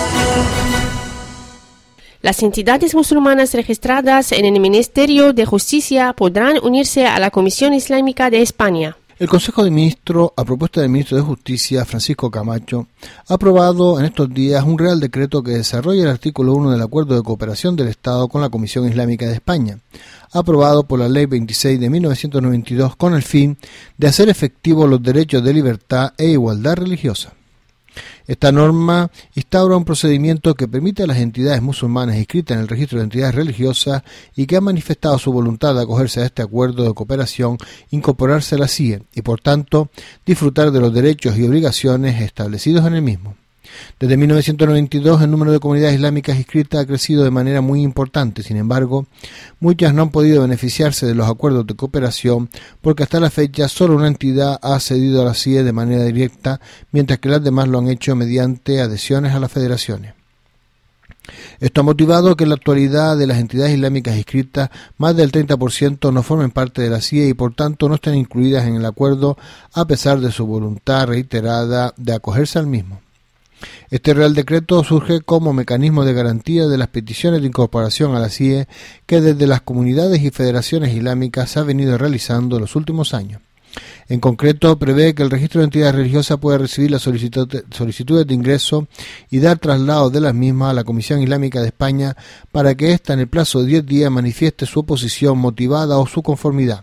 Las entidades musulmanas registradas en el Ministerio de Justicia podrán unirse a la Comisión Islámica de España. El Consejo de Ministros, a propuesta del Ministro de Justicia, Francisco Camacho, ha aprobado en estos días un Real Decreto que desarrolla el artículo 1 del Acuerdo de Cooperación del Estado con la Comisión Islámica de España, aprobado por la Ley 26 de 1992 con el fin de hacer efectivos los derechos de libertad e igualdad religiosa. Esta norma instaura un procedimiento que permite a las entidades musulmanas inscritas en el registro de entidades religiosas y que han manifestado su voluntad de acogerse a este acuerdo de cooperación incorporarse a la CIE y, por tanto, disfrutar de los derechos y obligaciones establecidos en el mismo. Desde 1992 el número de comunidades islámicas inscritas ha crecido de manera muy importante. Sin embargo, muchas no han podido beneficiarse de los acuerdos de cooperación porque hasta la fecha solo una entidad ha accedido a la CIE de manera directa, mientras que las demás lo han hecho mediante adhesiones a las federaciones. Esto ha motivado que en la actualidad de las entidades islámicas inscritas, más del 30% no formen parte de la CIE y por tanto no estén incluidas en el acuerdo a pesar de su voluntad reiterada de acogerse al mismo. Este Real Decreto surge como mecanismo de garantía de las peticiones de incorporación a la CIE que desde las comunidades y federaciones islámicas se ha venido realizando en los últimos años. En concreto, prevé que el registro de entidades religiosas pueda recibir las solicitudes de ingreso y dar traslado de las mismas a la Comisión Islámica de España para que ésta en el plazo de 10 días manifieste su oposición motivada o su conformidad.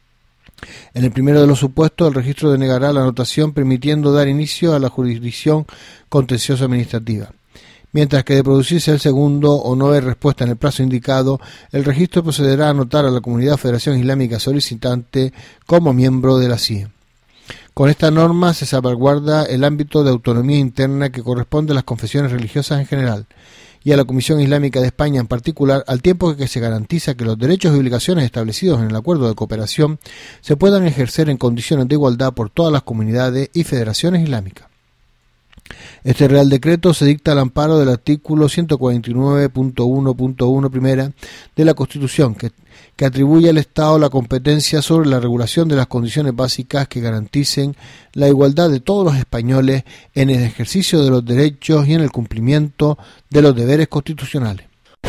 En el primero de los supuestos, el registro denegará la anotación permitiendo dar inicio a la jurisdicción contenciosa administrativa. Mientras que de producirse el segundo o no haber respuesta en el plazo indicado, el registro procederá a anotar a la comunidad o federación islámica solicitante como miembro de la CIE. Con esta norma se salvaguarda el ámbito de autonomía interna que corresponde a las confesiones religiosas en general y a la Comisión Islámica de España en particular, al tiempo que se garantiza que los derechos y obligaciones establecidos en el acuerdo de cooperación se puedan ejercer en condiciones de igualdad por todas las comunidades y federaciones islámicas. Este Real Decreto se dicta al amparo del artículo 149.1.1 primera de la Constitución, que atribuye al Estado la competencia sobre la regulación de las condiciones básicas que garanticen la igualdad de todos los españoles en el ejercicio de los derechos y en el cumplimiento de los deberes constitucionales.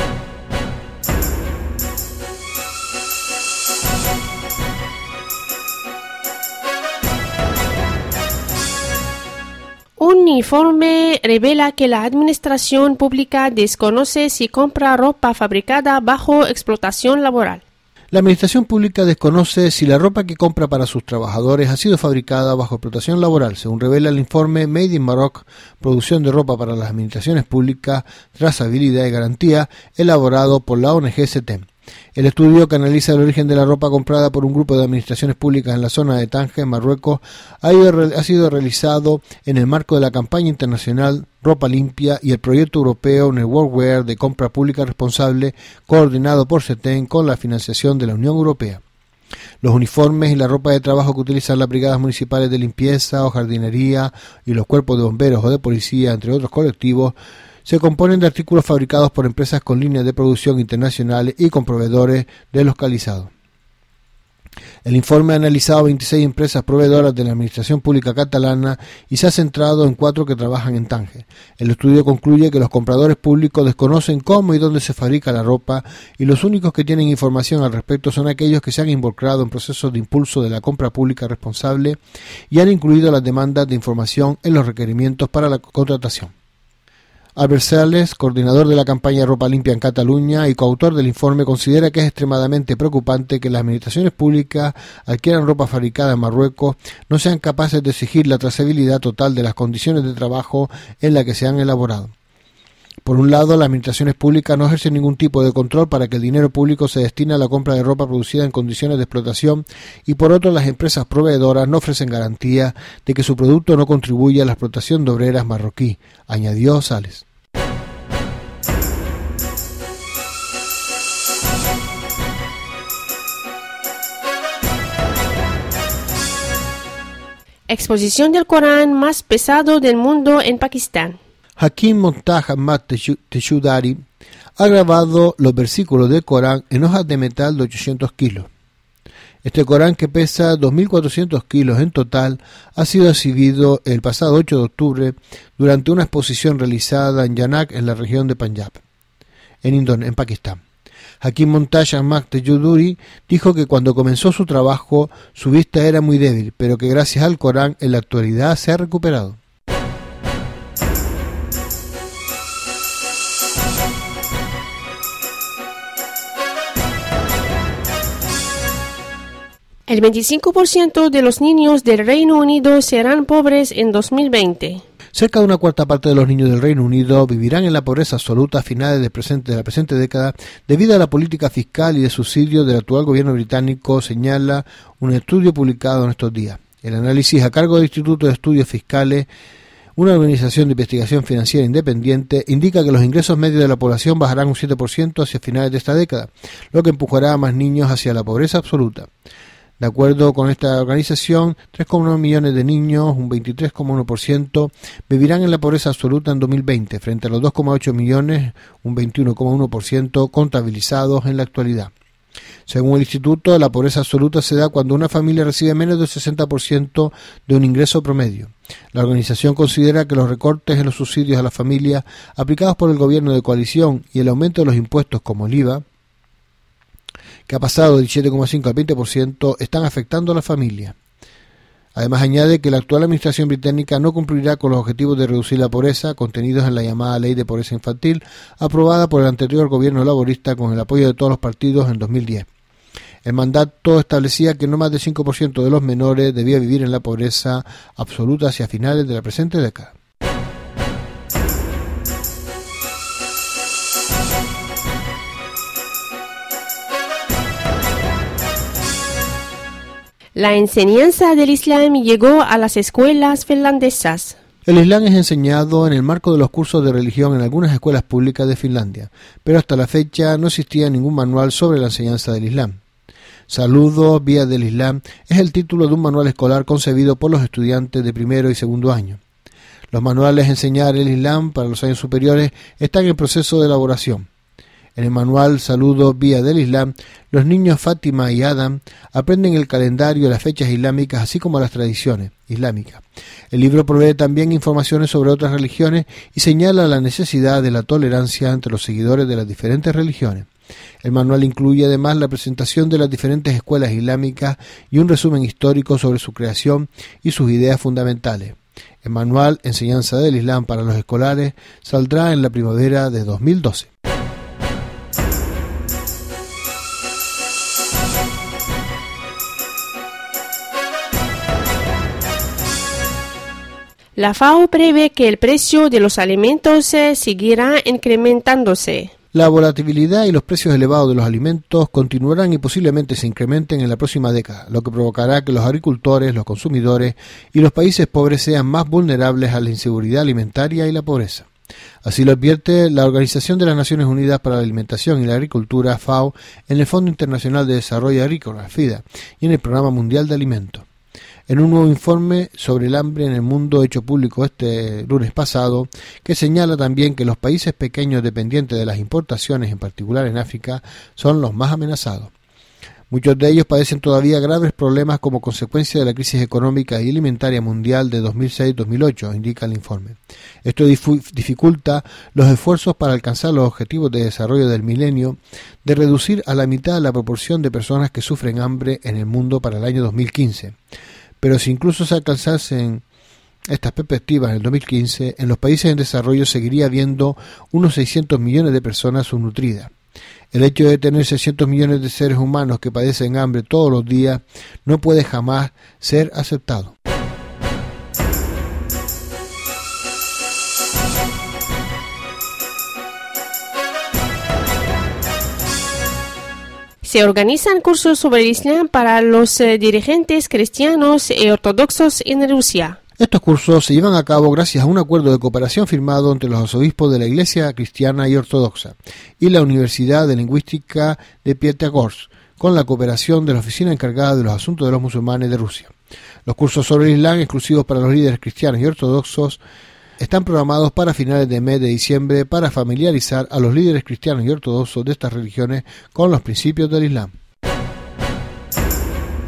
Un informe revela que la administración pública desconoce si compra ropa fabricada bajo explotación laboral. La administración pública desconoce si la ropa que compra para sus trabajadores ha sido fabricada bajo explotación laboral, según revela el informe Made in Maroc, producción de ropa para las administraciones públicas, trazabilidad y garantía, elaborado por la ONG SETEM. El estudio, que analiza el origen de la ropa comprada por un grupo de administraciones públicas en la zona de Tánger, en Marruecos, ha sido realizado en el marco de la campaña internacional Ropa Limpia y el proyecto europeo Networkware de compra pública responsable, coordinado por SETEM con la financiación de la Unión Europea. Los uniformes y la ropa de trabajo que utilizan las brigadas municipales de limpieza o jardinería y los cuerpos de bomberos o de policía, entre otros colectivos, se componen de artículos fabricados por empresas con líneas de producción internacionales y con proveedores deslocalizados. El informe ha analizado 26 empresas proveedoras de la administración pública catalana y se ha centrado en 4 que trabajan en Tánger. El estudio concluye que los compradores públicos desconocen cómo y dónde se fabrica la ropa y los únicos que tienen información al respecto son aquellos que se han involucrado en procesos de impulso de la compra pública responsable y han incluido las demandas de información en los requerimientos para la contratación. Albert Sales, coordinador de la campaña Ropa Limpia en Cataluña y coautor del informe, considera que es extremadamente preocupante que las administraciones públicas adquieran ropa fabricada en Marruecos, no sean capaces de exigir la trazabilidad total de las condiciones de trabajo en las que se han elaborado. Por un lado, las administraciones públicas no ejercen ningún tipo de control para que el dinero público se destine a la compra de ropa producida en condiciones de explotación y por otro, las empresas proveedoras no ofrecen garantía de que su producto no contribuye a la explotación de obreras marroquí, añadió Sales. Exposición del Corán más pesado del mundo en Pakistán. Hakim Montaj Ahmad Teshudari ha grabado los versículos del Corán en hojas de metal de 800 kilos. Este Corán, que pesa 2.400 kilos en total, ha sido exhibido el pasado 8 de octubre durante una exposición realizada en Janak, en la región de Punjab, en Pakistán. Hakim Montaj Ahmad Tejuduri dijo que cuando comenzó su trabajo su vista era muy débil, pero que gracias al Corán en la actualidad se ha recuperado. El 25% de los niños del Reino Unido serán pobres en 2020. Cerca de una cuarta parte de los niños del Reino Unido vivirán en la pobreza absoluta a finales de la presente década debido a la política fiscal y de subsidio del actual gobierno británico, señala un estudio publicado en estos días. El análisis a cargo del Instituto de Estudios Fiscales, una organización de investigación financiera independiente, indica que los ingresos medios de la población bajarán un 7% hacia finales de esta década, lo que empujará a más niños hacia la pobreza absoluta. De acuerdo con esta organización, 3,1 millones de niños, un 23,1%, vivirán en la pobreza absoluta en 2020, frente a los 2,8 millones, un 21,1%, contabilizados en la actualidad. Según el instituto, la pobreza absoluta se da cuando una familia recibe menos del 60% de un ingreso promedio. La organización considera que los recortes en los subsidios a las familias aplicados por el gobierno de coalición y el aumento de los impuestos como el IVA, que ha pasado del 7,5 al 20%, están afectando a la familia. Además, añade que la actual administración británica no cumplirá con los objetivos de reducir la pobreza contenidos en la llamada Ley de Pobreza Infantil, aprobada por el anterior gobierno laborista con el apoyo de todos los partidos en 2010. El mandato establecía que no más del 5% de los menores debía vivir en la pobreza absoluta hacia finales de la presente década. La enseñanza del Islam llegó a las escuelas finlandesas. El Islam es enseñado en el marco de los cursos de religión en algunas escuelas públicas de Finlandia, pero hasta la fecha no existía ningún manual sobre la enseñanza del Islam. Saludos, Vías del Islam es el título de un manual escolar concebido por los estudiantes de primero y segundo año. Los manuales Enseñar el Islam para los años superiores están en proceso de elaboración. En el manual Saludos, Vía del Islam, los niños Fátima y Adam aprenden el calendario, las fechas islámicas, así como las tradiciones islámicas. El libro provee también informaciones sobre otras religiones y señala la necesidad de la tolerancia entre los seguidores de las diferentes religiones. El manual incluye además la presentación de las diferentes escuelas islámicas y un resumen histórico sobre su creación y sus ideas fundamentales. El manual Enseñanza del Islam para los escolares saldrá en la primavera de 2012. La FAO prevé que el precio de los alimentos seguirá incrementándose. La volatilidad y los precios elevados de los alimentos continuarán y posiblemente se incrementen en la próxima década, lo que provocará que los agricultores, los consumidores y los países pobres sean más vulnerables a la inseguridad alimentaria y la pobreza. Así lo advierte la Organización de las Naciones Unidas para la Alimentación y la Agricultura, FAO, en el Fondo Internacional de Desarrollo Agrícola, FIDA, y en el Programa Mundial de Alimentos. En un nuevo informe sobre el hambre en el mundo hecho público este lunes pasado, que señala también que los países pequeños dependientes de las importaciones, en particular en África, son los más amenazados. Muchos de ellos padecen todavía graves problemas como consecuencia de la crisis económica y alimentaria mundial de 2006-2008, indica el informe. Esto dificulta los esfuerzos para alcanzar los objetivos de desarrollo del milenio de reducir a la mitad la proporción de personas que sufren hambre en el mundo para el año 2015. Pero si incluso se alcanzasen estas perspectivas en el 2015, en los países en desarrollo seguiría habiendo unos 600 millones de personas subnutridas. El hecho de tener 600 millones de seres humanos que padecen hambre todos los días no puede jamás ser aceptado. Se organizan cursos sobre el Islam para los dirigentes cristianos y ortodoxos en Rusia. Estos cursos se llevan a cabo gracias a un acuerdo de cooperación firmado entre los arzobispos de la Iglesia Cristiana y Ortodoxa y la Universidad de Lingüística de Piatagorsk, con la cooperación de la Oficina encargada de los asuntos de los musulmanes de Rusia. Los cursos sobre el Islam, exclusivos para los líderes cristianos y ortodoxos, están programados para finales de mes de diciembre para familiarizar a los líderes cristianos y ortodoxos de estas religiones con los principios del Islam.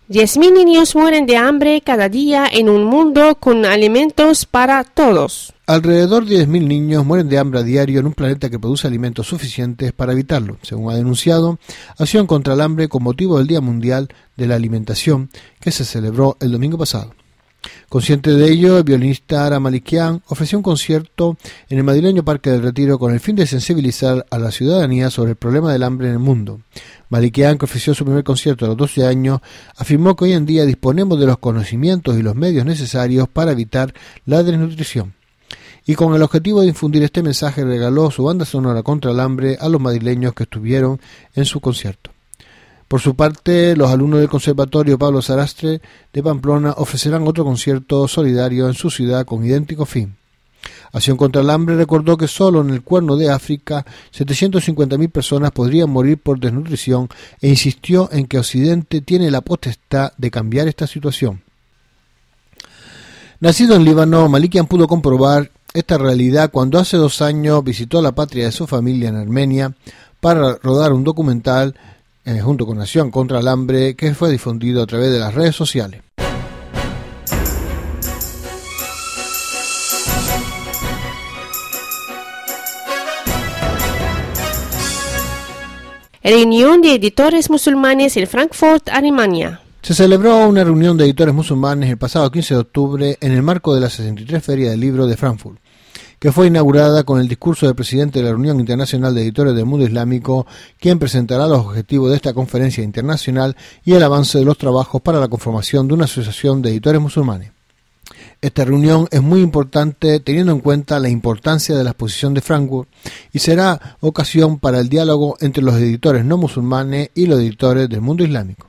10.000 niños mueren de hambre cada día en un mundo con alimentos para todos. Alrededor de 10.000 niños mueren de hambre a diario en un planeta que produce alimentos suficientes para evitarlo, según ha denunciado Acción contra el Hambre con motivo del Día Mundial de la Alimentación, que se celebró el domingo pasado. Consciente de ello, el violinista Ara Malikian ofreció un concierto en el madrileño Parque del Retiro con el fin de sensibilizar a la ciudadanía sobre el problema del hambre en el mundo. Malikian, que ofreció su primer concierto a los 12 años, afirmó que hoy en día disponemos de los conocimientos y los medios necesarios para evitar la desnutrición. Y con el objetivo de difundir este mensaje regaló su banda sonora contra el hambre a los madrileños que estuvieron en su concierto. Por su parte, los alumnos del Conservatorio Pablo Sarastre de Pamplona ofrecerán otro concierto solidario en su ciudad con idéntico fin. Acción contra el Hambre recordó que solo en el Cuerno de África 750.000 personas podrían morir por desnutrición e insistió en que Occidente tiene la potestad de cambiar esta situación. Nacido en Líbano, Malikian pudo comprobar esta realidad cuando hace 2 años visitó la patria de su familia en Armenia para rodar un documental junto con Acción contra el Hambre, que fue difundido a través de las redes sociales. Reunión de editores musulmanes en Frankfurt, Alemania. Se celebró una reunión de editores musulmanes el pasado 15 de octubre en el marco de la 63 Feria del Libro de Frankfurt, que fue inaugurada con el discurso del presidente de la Unión Internacional de Editores del Mundo Islámico, quien presentará los objetivos de esta conferencia internacional y el avance de los trabajos para la conformación de una asociación de editores musulmanes. Esta reunión es muy importante teniendo en cuenta la importancia de la exposición de Frankfurt y será ocasión para el diálogo entre los editores no musulmanes y los editores del mundo islámico.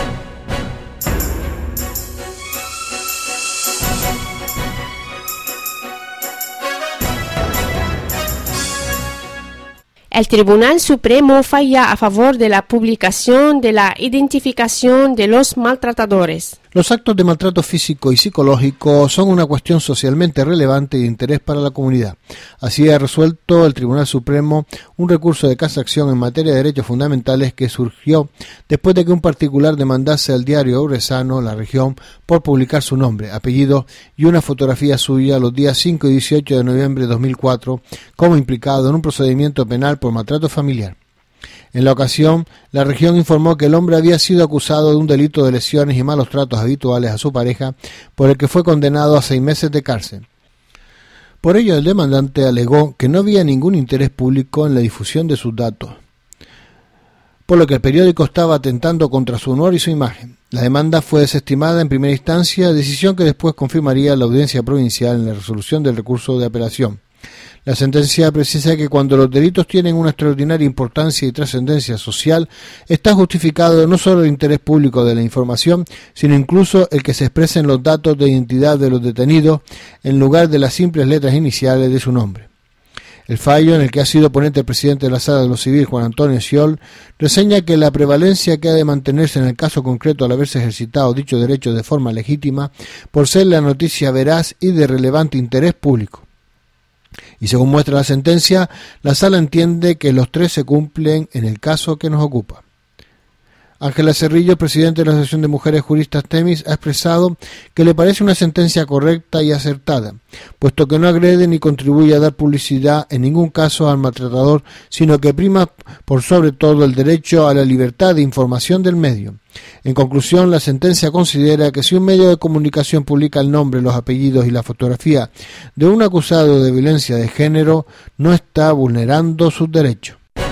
El Tribunal Supremo falla a favor de la publicación de la identificación de los maltratadores. Los actos de maltrato físico y psicológico son una cuestión socialmente relevante y de interés para la comunidad. Así ha resuelto el Tribunal Supremo un recurso de casación en materia de derechos fundamentales que surgió después de que un particular demandase al diario Orezano, La Región, por publicar su nombre, apellido y una fotografía suya los días 5 y 18 de noviembre de 2004 como implicado en un procedimiento penal por maltrato familiar. En la ocasión, la región informó que el hombre había sido acusado de un delito de lesiones y malos tratos habituales a su pareja, por el que fue condenado a 6 meses de cárcel. Por ello, el demandante alegó que no había ningún interés público en la difusión de sus datos, por lo que el periódico estaba atentando contra su honor y su imagen. La demanda fue desestimada en primera instancia, decisión que después confirmaría la audiencia provincial en la resolución del recurso de apelación. La sentencia precisa que cuando los delitos tienen una extraordinaria importancia y trascendencia social, está justificado no solo el interés público de la información, sino incluso el que se expresen los datos de identidad de los detenidos en lugar de las simples letras iniciales de su nombre. El fallo, en el que ha sido ponente el presidente de la Sala de lo Civil, Juan Antonio Sciol, reseña que la prevalencia que ha de mantenerse en el caso concreto al haberse ejercitado dicho derecho de forma legítima, por ser la noticia veraz y de relevante interés público. Y según muestra la sentencia, la Sala entiende que los 3 se cumplen en el caso que nos ocupa. Ángela Cerrillo, presidente de la Asociación de Mujeres Juristas Temis, ha expresado que le parece una sentencia correcta y acertada, puesto que no agrede ni contribuye a dar publicidad en ningún caso al maltratador, sino que prima por sobre todo el derecho a la libertad de información del medio. En conclusión, la sentencia considera que si un medio de comunicación publica el nombre, los apellidos y la fotografía de un acusado de violencia de género, no está vulnerando sus derechos.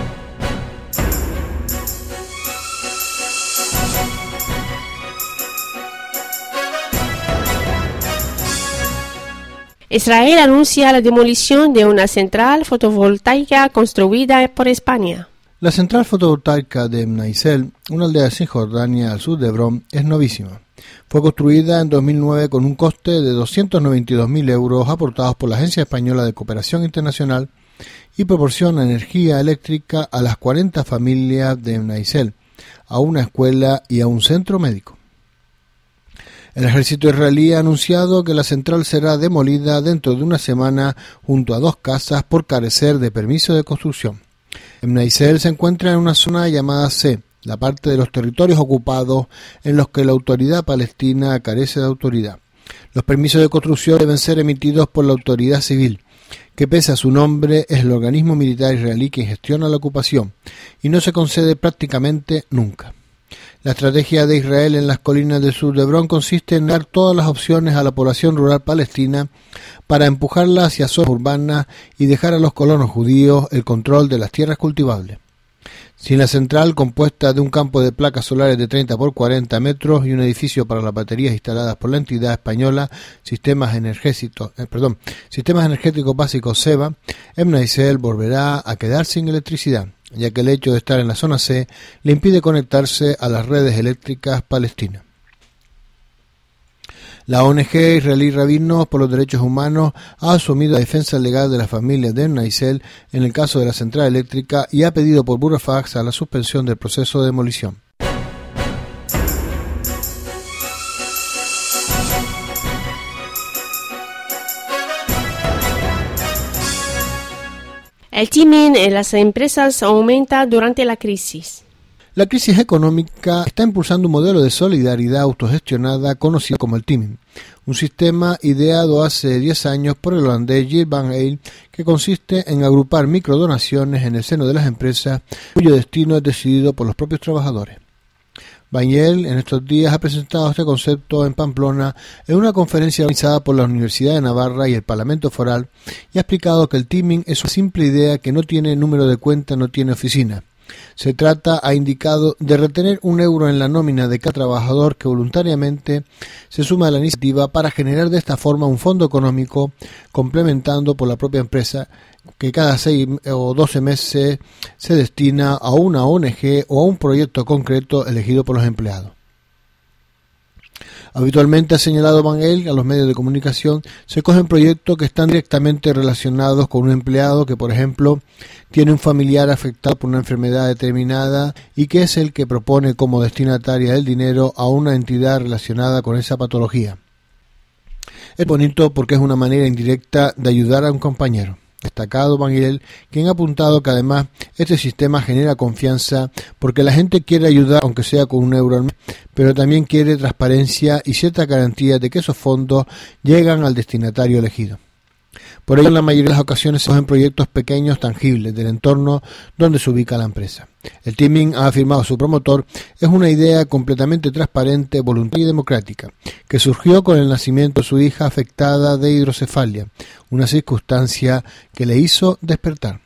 Israel anuncia la demolición de una central fotovoltaica construida por España. La central fotovoltaica de Mnaisel, una aldea de Cisjordania al sur de Hebrón, es novísima. Fue construida en 2009 con un coste de 292.000 euros aportados por la Agencia Española de Cooperación Internacional y proporciona energía eléctrica a las 40 familias de Mnaisel, a una escuela y a un centro médico. El ejército israelí ha anunciado que la central será demolida dentro de una semana junto a 2 casas por carecer de permiso de construcción. Mnaisel se encuentra en una zona llamada C, la parte de los territorios ocupados en los que la autoridad palestina carece de autoridad. Los permisos de construcción deben ser emitidos por la autoridad civil, que pese a su nombre es el organismo militar israelí que gestiona la ocupación, y no se concede prácticamente nunca. La estrategia de Israel en las colinas del sur de Hebrón consiste en dar todas las opciones a la población rural palestina para empujarla hacia zonas urbanas y dejar a los colonos judíos el control de las tierras cultivables. Sin la central, compuesta de un campo de placas solares de 30 por 40 metros y un edificio para las baterías instaladas por la entidad española Sistemas Energéticos Básicos SEBA, Ibn Aysel volverá a quedar sin electricidad, ya que el hecho de estar en la zona C le impide conectarse a las redes eléctricas palestinas. La ONG israelí Rabinos por los Derechos Humanos ha asumido la defensa legal de las familias de Ibn Aysel en el caso de la central eléctrica y ha pedido por burofax a la suspensión del proceso de demolición. El timing en las empresas aumenta durante la crisis. La crisis económica está impulsando un modelo de solidaridad autogestionada conocido como el teaming, un sistema ideado hace 10 años por el holandés Gilles van Eyl, que consiste en agrupar microdonaciones en el seno de las empresas cuyo destino es decidido por los propios trabajadores. Van Eyl en estos días ha presentado este concepto en Pamplona en una conferencia organizada por la Universidad de Navarra y el Parlamento Foral y ha explicado que el teaming es una simple idea que no tiene número de cuenta, no tiene oficina. Se trata, ha indicado, de retener €1 en la nómina de cada trabajador que voluntariamente se suma a la iniciativa para generar de esta forma un fondo económico complementando por la propia empresa que cada 6 o 12 meses se destina a una ONG o a un proyecto concreto elegido por los empleados. Habitualmente, ha señalado Van Eyl a los medios de comunicación, se cogen proyectos que están directamente relacionados con un empleado que, por ejemplo, tiene un familiar afectado por una enfermedad determinada y que es el que propone como destinataria del dinero a una entidad relacionada con esa patología. Es bonito porque es una manera indirecta de ayudar a un compañero. Destacado Van Eyl, quien ha apuntado que además este sistema genera confianza porque la gente quiere ayudar aunque sea con €1 al mes, pero también quiere transparencia y cierta garantía de que esos fondos llegan al destinatario elegido. Por ello, en la mayoría de las ocasiones se cogen proyectos pequeños tangibles del entorno donde se ubica la empresa. El teaming, ha afirmado su promotor, es una idea completamente transparente, voluntaria y democrática, que surgió con el nacimiento de su hija afectada de hidrocefalia, una circunstancia que le hizo despertar.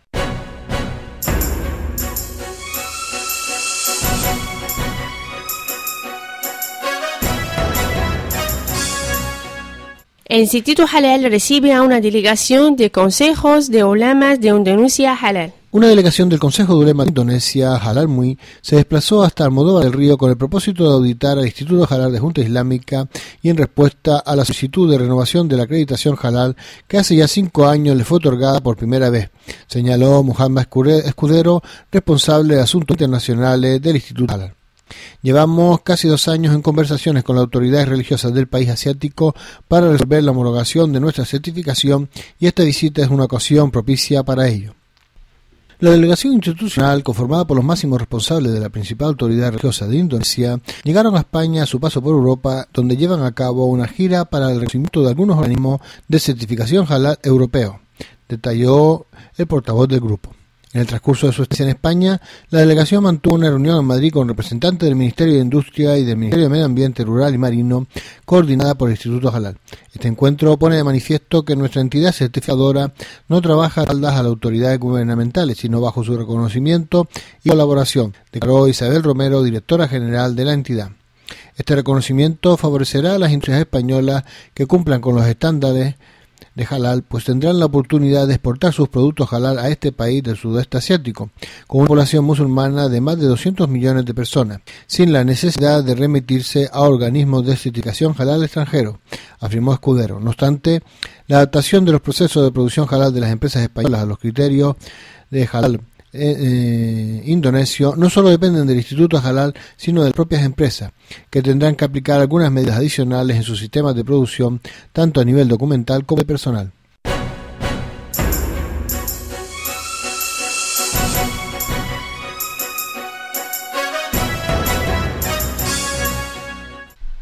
El Instituto Halal recibe a una delegación de consejos de ulamas de Indonesia Halal. Una delegación del Consejo de Ulema de Indonesia, Halal MUI, se desplazó hasta Almodóvar del Río con el propósito de auditar al Instituto Halal de Junta Islámica y en respuesta a la solicitud de renovación de la acreditación Halal que hace ya 5 años le fue otorgada por primera vez, señaló Muhammad Escudero, responsable de Asuntos Internacionales del Instituto Halal. Llevamos casi 2 años en conversaciones con las autoridades religiosas del país asiático para resolver la homologación de nuestra certificación y esta visita es una ocasión propicia para ello. La delegación institucional, conformada por los máximos responsables de la principal autoridad religiosa de Indonesia, llegaron a España a su paso por Europa, donde llevan a cabo una gira para el reconocimiento de algunos organismos de certificación halal europeo, detalló el portavoz del grupo. En el transcurso de su estancia en España, la delegación mantuvo una reunión en Madrid con representantes del Ministerio de Industria y del Ministerio de Medio Ambiente Rural y Marino, coordinada por el Instituto Halal. Este encuentro pone de manifiesto que nuestra entidad certificadora no trabaja a espaldas a las autoridades gubernamentales, sino bajo su reconocimiento y colaboración, declaró Isabel Romero, directora general de la entidad. Este reconocimiento favorecerá a las industrias españolas que cumplan con los estándares de halal, pues tendrán la oportunidad de exportar sus productos halal a este país del sudeste asiático, con una población musulmana de más de 200 millones de personas, sin la necesidad de remitirse a organismos de certificación halal extranjeros, afirmó Escudero. No obstante, la adaptación de los procesos de producción halal de las empresas españolas a los criterios de halal indonesio no solo dependen del Instituto Halal, sino de las propias empresas, que tendrán que aplicar algunas medidas adicionales en sus sistemas de producción, tanto a nivel documental como de personal.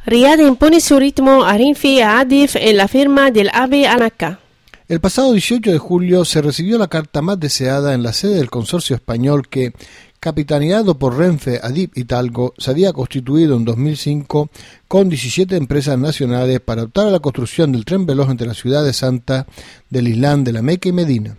Riad impone su ritmo a Renfe y a Adif en la firma del AVE Anaca. El pasado 18 de julio se recibió la carta más deseada en la sede del consorcio español que, capitaneado por Renfe, Adif y Talgo, se había constituido en 2005 con 17 empresas nacionales para optar a la construcción del tren veloz entre la ciudad de Santa del Islam de la Meca y Medina.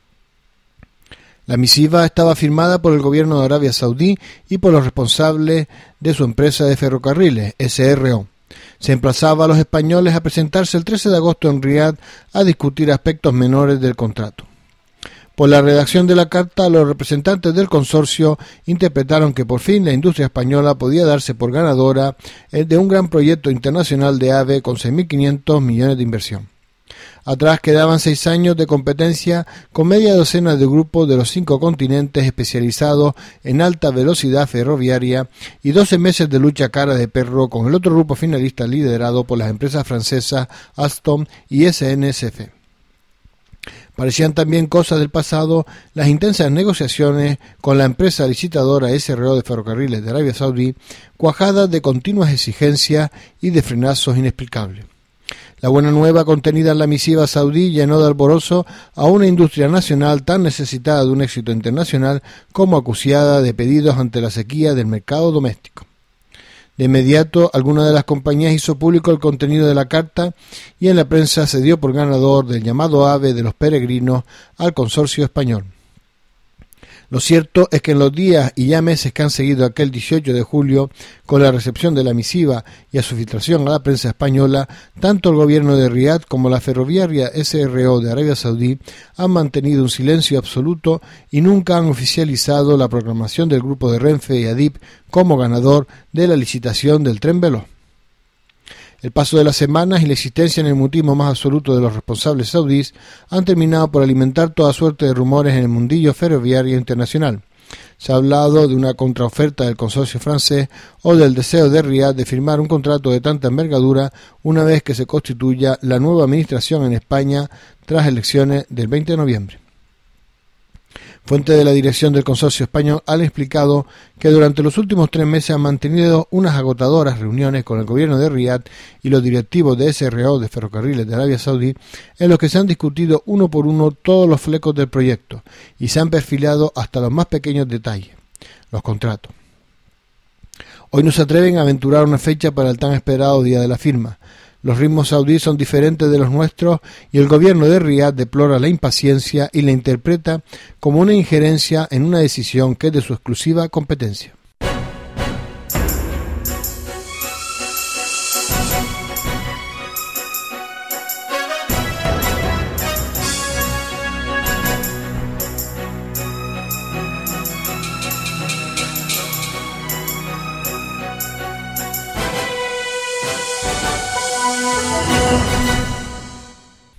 La misiva estaba firmada por el gobierno de Arabia Saudí y por los responsables de su empresa de ferrocarriles, SRO. Se emplazaba a los españoles a presentarse el 13 de agosto en Riad a discutir aspectos menores del contrato. Por la redacción de la carta, los representantes del consorcio interpretaron que por fin la industria española podía darse por ganadora de un gran proyecto internacional de AVE con 6.500 millones de inversión. Atrás quedaban 6 años de competencia con media docena de grupos de los 5 continentes especializados en alta velocidad ferroviaria y 12 meses de lucha cara de perro con el otro grupo finalista liderado por las empresas francesas Alstom y SNCF. Parecían también cosas del pasado las intensas negociaciones con la empresa licitadora SRO de Ferrocarriles de Arabia Saudí, cuajadas de continuas exigencias y de frenazos inexplicables. La buena nueva contenida en la misiva saudí llenó de alborozo a una industria nacional tan necesitada de un éxito internacional como acuciada de pedidos ante la sequía del mercado doméstico. De inmediato, alguna de las compañías hizo público el contenido de la carta y en la prensa se dio por ganador del llamado AVE de los peregrinos al consorcio español. Lo cierto es que en los días y ya meses que han seguido aquel 18 de julio, con la recepción de la misiva y a su filtración a la prensa española, tanto el gobierno de Riad como la ferroviaria SRO de Arabia Saudí han mantenido un silencio absoluto y nunca han oficializado la proclamación del grupo de Renfe y Adif como ganador de la licitación del tren veloz. El paso de las semanas y la existencia en el mutismo más absoluto de los responsables saudíes han terminado por alimentar toda suerte de rumores en el mundillo ferroviario internacional. Se ha hablado de una contraoferta del consorcio francés o del deseo de Riad de firmar un contrato de tanta envergadura una vez que se constituya la nueva administración en España tras elecciones del 20 de noviembre. Fuentes de la dirección del consorcio español han explicado que durante los últimos 3 meses han mantenido unas agotadoras reuniones con el gobierno de Riad y los directivos de SRO de Ferrocarriles de Arabia Saudí, en los que se han discutido uno por uno todos los flecos del proyecto y se han perfilado hasta los más pequeños detalles, los contratos. Hoy no se atreven a aventurar una fecha para el tan esperado día de la firma. Los ritmos saudíes son diferentes de los nuestros y el gobierno de Riad deplora la impaciencia y la interpreta como una injerencia en una decisión que es de su exclusiva competencia.